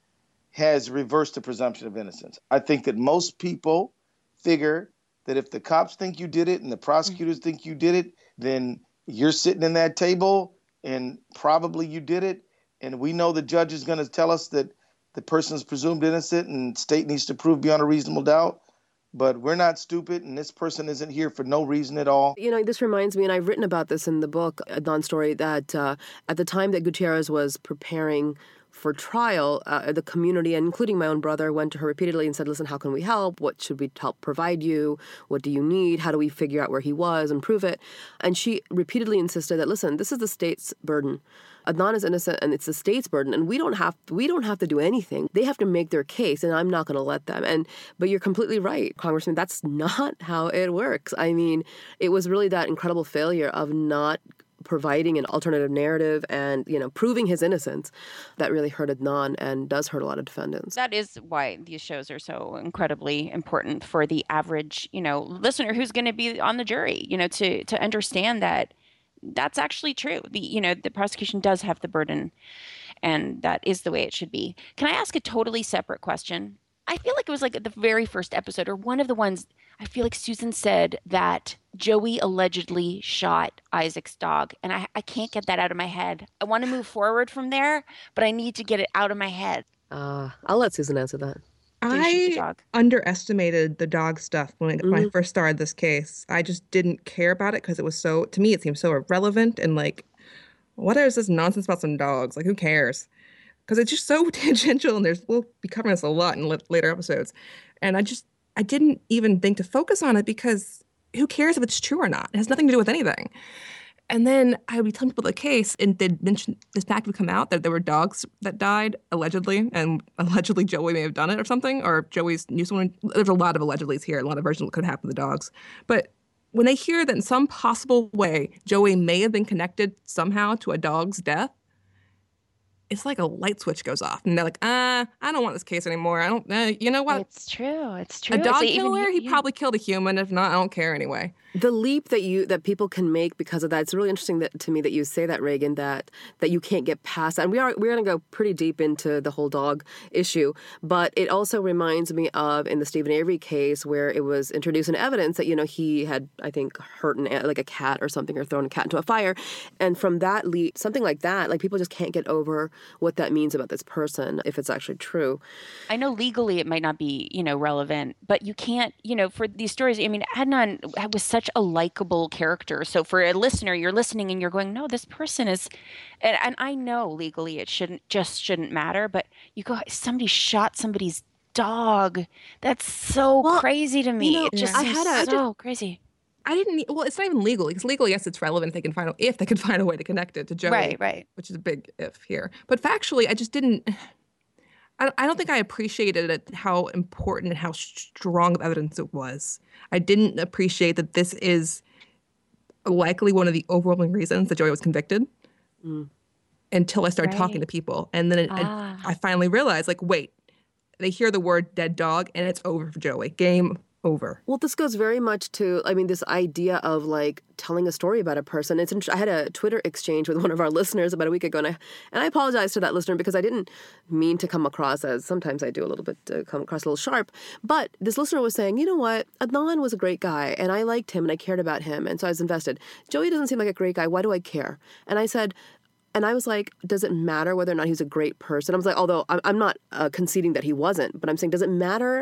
has reversed the presumption of innocence. I think that most people figure that if the cops think you did it and the prosecutors think you did it, then you're sitting in that table and probably you did it. And we know the judge is going to tell us that the person is presumed innocent and state needs to prove beyond a reasonable doubt. But we're not stupid, and this person isn't here for no reason at all. You know, this reminds me, and I've written about this in the book, Adnan's story, that uh, at the time that Gutierrez was preparing for trial, uh, the community, and including my own brother, went to her repeatedly and said, listen, how can we help? What should we help provide you? What do you need? How do we figure out where he was and prove it? And she repeatedly insisted that, listen, this is the state's burden. Adnan is innocent and it's the state's burden, and we don't have we don't have to do anything. They have to make their case, and I'm not going to let them. And but you're completely right, Congressman. That's not how it works. I mean, it was really that incredible failure of not providing an alternative narrative and, you know, proving his innocence that really hurt Adnan and does hurt a lot of defendants. That is why these shows are so incredibly important for the average, you know, listener who's going to be on the jury, you know, to to understand that that's actually true. The, you know, the prosecution does have the burden, and that is the way it should be. Can I ask a totally separate question? I feel like it was like the very first episode or one of the ones, I feel like Susan said that Joey allegedly shot Isaac's dog. And I, I can't get that out of my head. I want to move forward from there, but I need to get it out of my head. Uh, I'll let Susan answer that. Did he shoot the I dog? underestimated the dog stuff when, I when I Mhm. first started this case. I just didn't care about it because it was so, to me, it seemed so irrelevant and like, what is this nonsense about some dogs? Like, who cares? because it's just so tangential, and there's we'll be covering this a lot in later episodes. And I just I didn't even think to focus on it because who cares if it's true or not? It has nothing to do with anything. And then I would be telling people the case, and they'd mention this fact would come out that there were dogs that died, allegedly, and allegedly Joey may have done it or something, or Joey's knew someone. There's a lot of allegedlys here, a lot of versions of what could happen to the dogs. But when they hear that in some possible way Joey may have been connected somehow to a dog's death, it's like a light switch goes off. And they're like, uh, I don't want this case anymore. I don't, uh, you know what? It's true. It's true. A dog it's killer, even, he yeah. probably killed a human. If not, I don't care anyway. The leap that you that people can make because of that, it's really interesting that, to me that you say that, Reagan, that that you can't get past that. And we are we're going to go pretty deep into the whole dog issue, but it also reminds me of in the Stephen Avery case where it was introduced in evidence that, you know, he had, I think, hurt an, like a cat or something, or thrown a cat into a fire. And from that leap, something like that, like people just can't get over what that means about this person if it's actually true. I know legally it might not be, you know, relevant, but you can't, you know, for these stories, I mean, Adnan was such a likable character. So for a listener, you're listening and you're going, no, this person is, and, and I know legally it shouldn't, just shouldn't matter, but you go, somebody shot somebody's dog. That's so well, crazy to me. You know, it just I seems had a, so crazy. I didn't, well, it's not even legal, because legally, yes, it's relevant if they can find a, if they can find a way to connect it to Joey. Right, right. Which is a big if here. But factually, I just didn't, I, I don't think I appreciated it, how important and how strong of evidence it was. I didn't appreciate that this is likely one of the overwhelming reasons that Joey was convicted mm. until I started right. talking to people. And then it, ah. I, I finally realized, like, wait, they hear the word dead dog and it's over for Joey. Game over. Well, this goes very much to, I mean, this idea of like telling a story about a person. It's I had a Twitter exchange with one of our listeners about a week ago, and I and I apologize to that listener because I didn't mean to come across as, sometimes I do a little bit, uh, come across a little sharp. But this listener was saying, you know what, Adnan was a great guy, and I liked him, and I cared about him, and so I was invested. Joey doesn't seem like a great guy. Why do I care? And I said, and I was like, does it matter whether or not he's a great person? I was like, although I'm not uh, conceding that he wasn't, but I'm saying, does it matter?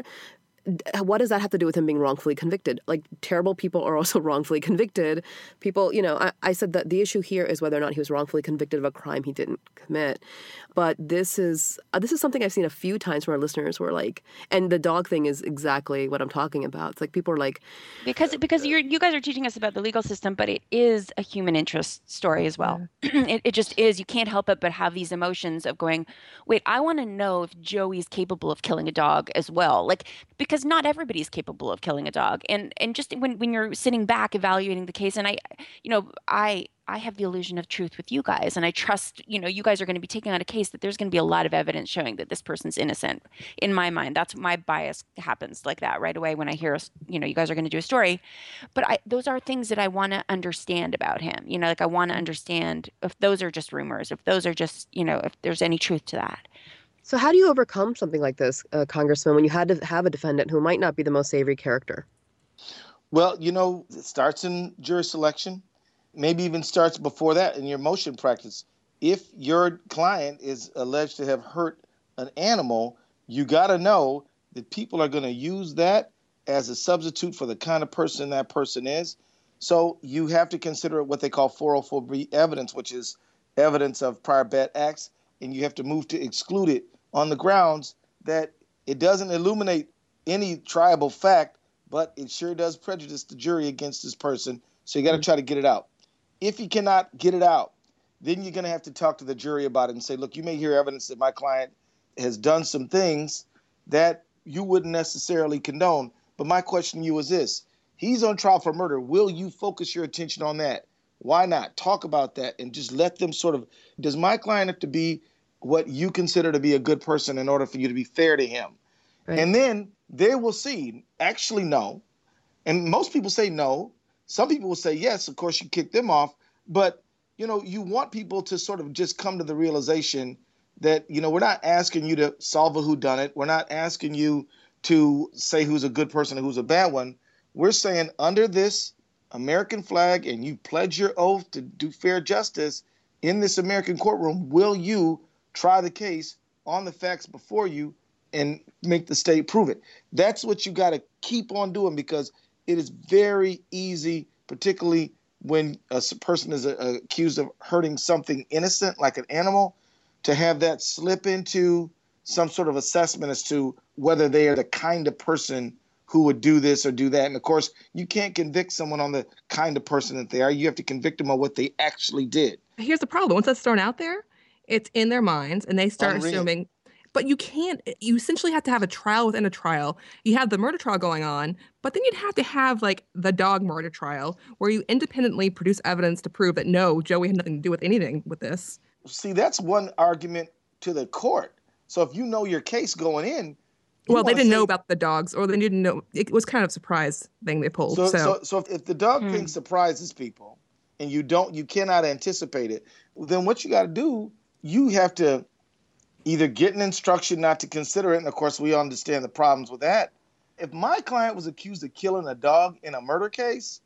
What does that have to do with him being wrongfully convicted? Like, terrible people are also wrongfully convicted. People, you know, I, I said that the issue here is whether or not he was wrongfully convicted of a crime he didn't commit. But this is uh, this is something I've seen a few times from our listeners who are like, and the dog thing is exactly what I'm talking about. It's like people are like, because because you're you guys are teaching us about the legal system, but it is a human interest story as well. Yeah. it, it just is. You can't help it but have these emotions of going, wait, I want to know if Joey's capable of killing a dog as well. Like, because not everybody's capable of killing a dog. And and just when, when you're sitting back evaluating the case, and I, you know, I I have the illusion of truth with you guys, and I trust, you know, you guys are going to be taking on a case that there's going to be a lot of evidence showing that this person's innocent. In my mind, that's my bias happens like that right away when I hear, you know, you guys are going to do a story. But I, those are things that I want to understand about him. You know, like I want to understand if those are just rumors, if those are just, you know, if there's any truth to that. So how do you overcome something like this, uh, Congressman, when you had to have a defendant who might not be the most savory character? Well, you know, it starts in jury selection, maybe even starts before that in your motion practice. If your client is alleged to have hurt an animal, you got to know that people are going to use that as a substitute for the kind of person that person is. So you have to consider what they call four oh four B evidence, which is evidence of prior bad acts, and you have to move to exclude it on the grounds that it doesn't illuminate any triable fact, but it sure does prejudice the jury against this person. So you got to try to get it out. If you cannot get it out, then you're going to have to talk to the jury about it and say, look, you may hear evidence that my client has done some things that you wouldn't necessarily condone. But my question to you is this. He's on trial for murder. Will you focus your attention on that? Why not? Talk about that and just let them sort of, does my client have to be what you consider to be a good person in order for you to be fair to him? Right. And then they will see, actually no. And most people say no. Some people will say yes. Of course, you kick them off. But, you know, you want people to sort of just come to the realization that, you know, we're not asking you to solve a whodunit. We're not asking you to say who's a good person and who's a bad one. We're saying under this American flag, and you pledge your oath to do fair justice in this American courtroom, will you try the case on the facts before you and make the state prove it? That's what you got to keep on doing, because it is very easy, particularly when a person is uh, accused of hurting something innocent like an animal, to have that slip into some sort of assessment as to whether they are the kind of person who would do this or do that. And of course, you can't convict someone on the kind of person that they are. You have to convict them on what they actually did. Here's the problem. Once that's thrown out there, it's in their minds and they start Unreal. assuming. But you can't, you essentially have to have a trial within a trial. You have the murder trial going on, but then you'd have to have like the dog murder trial where you independently produce evidence to prove that no, Joey had nothing to do with anything with this. See, that's one argument to the court. So if you know your case going in. Well, they didn't say, know about the dogs, or they didn't know. It was kind of a surprise thing they pulled. So, so, so, so if, if the dog hmm. thing surprises people and you don't, you cannot anticipate it, then what you got to do, you have to either get an instruction not to consider it. And of course, we understand the problems with that. If my client was accused of killing a dog in a murder case,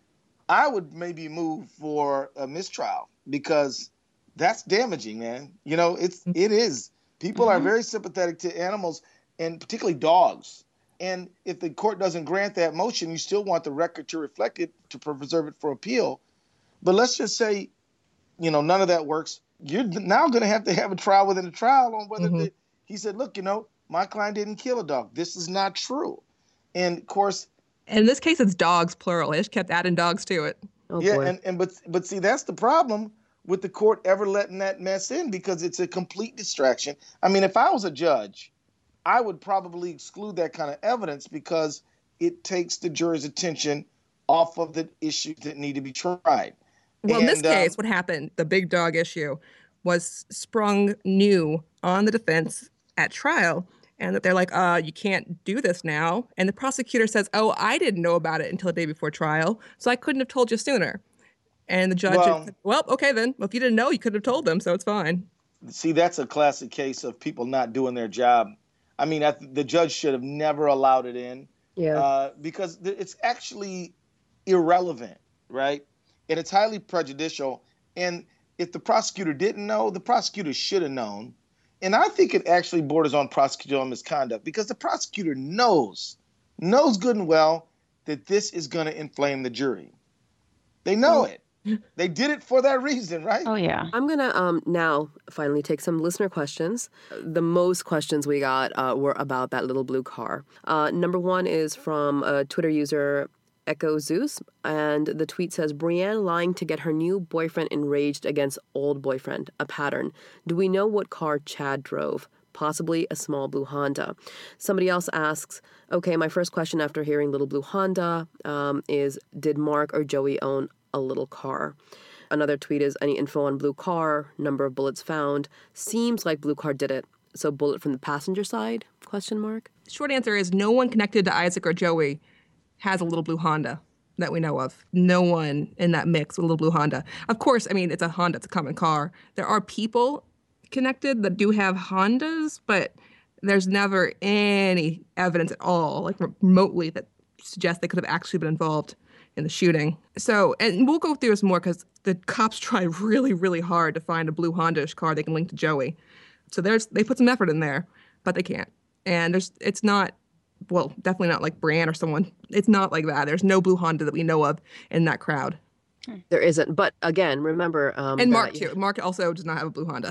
I would maybe move for a mistrial because that's damaging, man. You know, it's, it is. People mm-hmm. are very sympathetic to animals and particularly dogs. And if the court doesn't grant that motion, you still want the record to reflect it to preserve it for appeal. But let's just say, you know, none of that works. You're now going to have to have a trial within a trial on whether mm-hmm. the, he said, look, you know, my client didn't kill a dog. This is not true. And of course, in this case, it's dogs, plural. They just kept adding dogs to it. Oh, yeah. Boy. And, and, but, but see, that's the problem with the court ever letting that mess in because it's a complete distraction. I mean, if I was a judge, I would probably exclude that kind of evidence because it takes the jury's attention off of the issues that need to be tried. Well, and, in this case, um, what happened, the big dog issue, was sprung new on the defense at trial. And that they're like, uh, you can't do this now. And the prosecutor says, oh, I didn't know about it until the day before trial, so I couldn't have told you sooner. And the judge well, said, well, okay, then. Well, if you didn't know, you could have told them, so it's fine. See, that's a classic case of people not doing their job. I mean, I th- the judge should have never allowed it in. Yeah. Uh, because th- it's actually irrelevant, right? And it's highly prejudicial. And if the prosecutor didn't know, the prosecutor should have known. And I think it actually borders on prosecutorial misconduct because the prosecutor knows, knows good and well that this is going to inflame the jury. They know it. They did it for that reason, right? Oh, yeah. I'm going to um, now finally take some listener questions. The most questions we got uh, were about that little blue car. Uh, number one is from a Twitter user, Echo Zeus, and the tweet says, Brienne lying to get her new boyfriend enraged against old boyfriend, a pattern. Do we know what car Chad drove? Possibly a small blue Honda. Somebody else asks, okay, my first question after hearing little blue Honda um, is, did Mark or Joey own a little car? Another tweet is, any info on blue car, number of bullets found? Seems like blue car did it. So bullet from the passenger side, question mark? Short answer is no one connected to Isaac or Joey has a little blue Honda that we know of. No one in that mix with a little blue Honda. Of course, I mean, it's a Honda, it's a common car. There are people connected that do have Hondas, but there's never any evidence at all, like remotely, that suggests they could have actually been involved in the shooting. So, and we'll go through this more because the cops try really, really hard to find a blue Honda-ish car they can link to Joey. So there's they put some effort in there, but they can't. And there's it's not, well, definitely not like Brienne or someone. It's not like that. There's no blue Honda that we know of in that crowd. There isn't. But again, remember... Um, and Mark, that, too. Mark also does not have a blue Honda.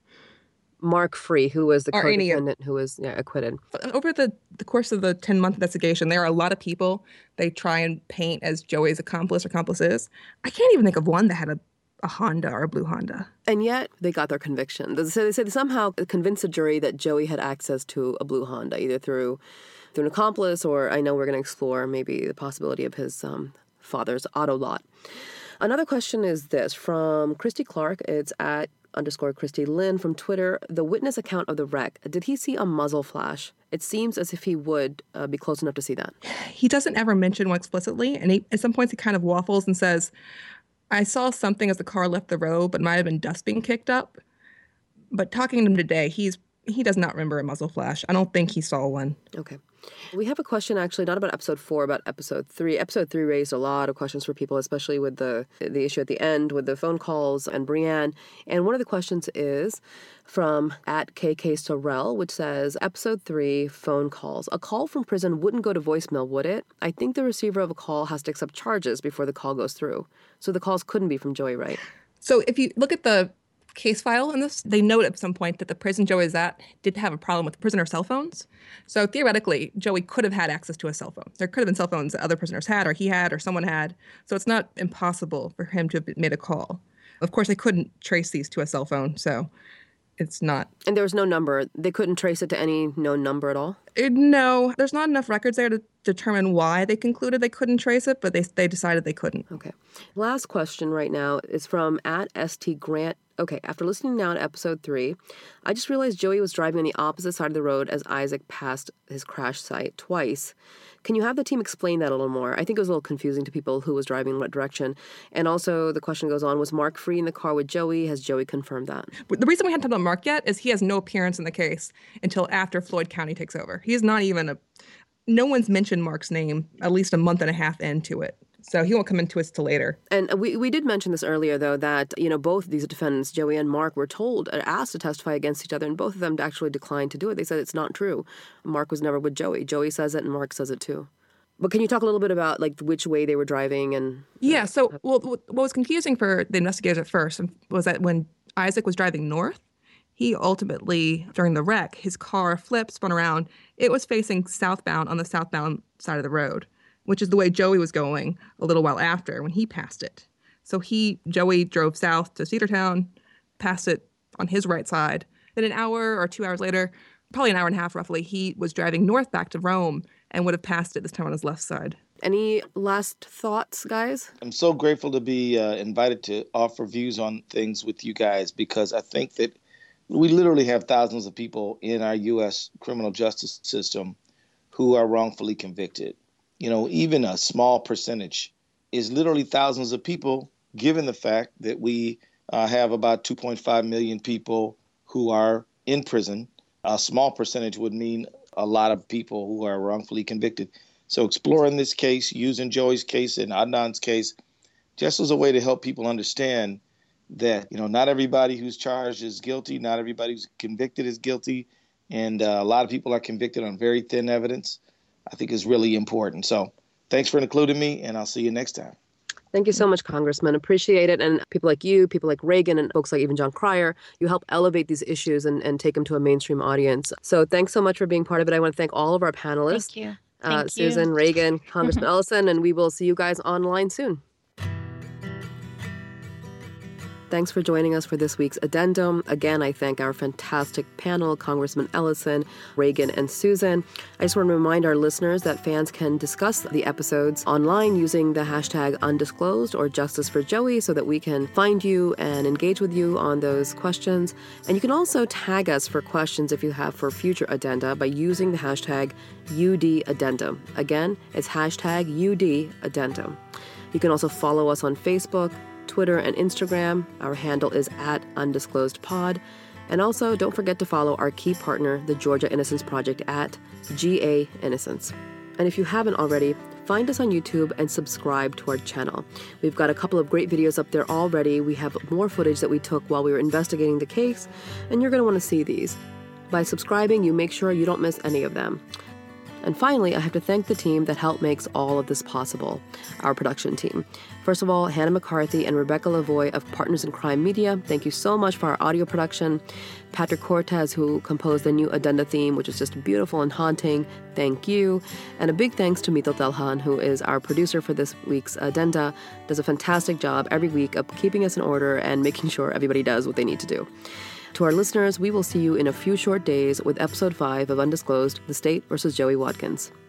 Mark Free, who was the Or any- co-defendant who was yeah, acquitted. Over the, the course of the ten-month investigation, there are a lot of people they try and paint as Joey's accomplice or accomplices. I can't even think of one that had a, a Honda or a blue Honda. And yet, they got their conviction. They say they, say they somehow convinced the jury that Joey had access to a blue Honda, either through, through an accomplice or, I know we're going to explore maybe the possibility of his um, father's auto lot. Another question is this, from Christy Clark. It's at underscore Christy Lynn from Twitter. The witness account of the wreck, did he see a muzzle flash? It seems as if he would uh, be close enough to see that. He doesn't ever mention one explicitly, and he, at some points he kind of waffles and says, I saw something as the car left the road, but might have been dust being kicked up. But talking to him today, he's he does not remember a muzzle flash. I don't think he saw one. Okay. We have a question, actually, not about episode four, about episode three. Episode three raised a lot of questions for people, especially with the the issue at the end with the phone calls and Brienne. And one of the questions is from at K K Sorrell, which says, episode three, phone calls. A call from prison wouldn't go to voicemail, would it? I think the receiver of a call has to accept charges before the call goes through. So the calls couldn't be from Joey Wright. So if you look at the case file in this. They note at some point that the prison Joey is at did have a problem with prisoner cell phones. So theoretically, Joey could have had access to a cell phone. There could have been cell phones that other prisoners had, or he had, or someone had. So it's not impossible for him to have made a call. Of course, they couldn't trace these to a cell phone, so it's not. And there was no number. They couldn't trace it to any known number at all? It, no. There's not enough records there to determine why they concluded they couldn't trace it, but they they decided they couldn't. Okay. Last question right now is from at S T Grant. Okay, after listening now to episode three, I just realized Joey was driving on the opposite side of the road as Isaac passed his crash site twice. Can you have the team explain that a little more? I think it was a little confusing to people who was driving in what direction. And also the question goes on, was Mark free in the car with Joey? Has Joey confirmed that? The reason we haven't talked about Mark yet is he has no appearance in the case until after Floyd County takes over. He's not even a... No one's mentioned Mark's name at least a month and a half into it. So he won't come into us till later. And we we did mention this earlier, though, that, you know, both of these defendants, Joey and Mark, were told, asked to testify against each other, and both of them actually declined to do it. They said it's not true. Mark was never with Joey. Joey says it, and Mark says it, too. But can you talk a little bit about, like, which way they were driving? And Yeah, so well, what was confusing for the investigators at first was that when Isaac was driving north, he ultimately, during the wreck, his car flipped, spun around. It was facing southbound on the southbound side of the road, which is the way Joey was going a little while after when he passed it. So he, Joey drove south to Cedartown, passed it on his right side. Then an hour or two hours later, probably an hour and a half roughly, he was driving north back to Rome and would have passed it this time on his left side. Any last thoughts, guys? I'm so grateful to be uh, invited to offer views on things with you guys, because I think that we literally have thousands of people in our U S criminal justice system who are wrongfully convicted. You know, even a small percentage is literally thousands of people, given the fact that we uh, have about two point five million people who are in prison. A small percentage would mean a lot of people who are wrongfully convicted. So exploring this case, using Joey's case and Adnan's case, just as a way to help people understand that, you know, not everybody who's charged is guilty, not everybody who's convicted is guilty, and uh, a lot of people are convicted on very thin evidence, I think is really important. So thanks for including me, and I'll see you next time. Thank you so much, Congressman. Appreciate it. And people like you, people like Reagan, and folks like even John Cryer, you help elevate these issues and, and take them to a mainstream audience. So thanks so much for being part of it. I want to thank all of our panelists. Thank you. Uh, Thank Susan, you. Reagan, Congressman Ellison, and we will see you guys online soon. Thanks for joining us for this week's Addendum. Again, I thank our fantastic panel, Congressman Ellison, Reagan, and Susan. I just want to remind our listeners that fans can discuss the episodes online using the hashtag undisclosed or Justice for Joey so that we can find you and engage with you on those questions. And you can also tag us for questions if you have for future addenda by using the hashtag U D Addendum. Again, it's hashtag U D Addendum. You can also follow us on Facebook, Twitter, and Instagram. Our handle is at undisclosedpod. And also, don't forget to follow our key partner, the Georgia Innocence Project, at G A Innocence. And if you haven't already, find us on YouTube and subscribe to our channel. We've got a couple of great videos up there already. We have more footage that we took while we were investigating the case, and you're going to want to see these. By subscribing, you make sure you don't miss any of them. And finally, I have to thank the team that helped makes all of this possible, our production team. First of all, Hannah McCarthy and Rebecca Lavoie of Partners in Crime Media. Thank you so much for our audio production. Patrick Cortez, who composed the new Addenda theme, which is just beautiful and haunting. Thank you. And a big thanks to Mito Telhan, who is our producer for this week's Addenda. Does a fantastic job every week of keeping us in order and making sure everybody does what they need to do. To our listeners, we will see you in a few short days with Episode five of Undisclosed, The State versus Joey Watkins.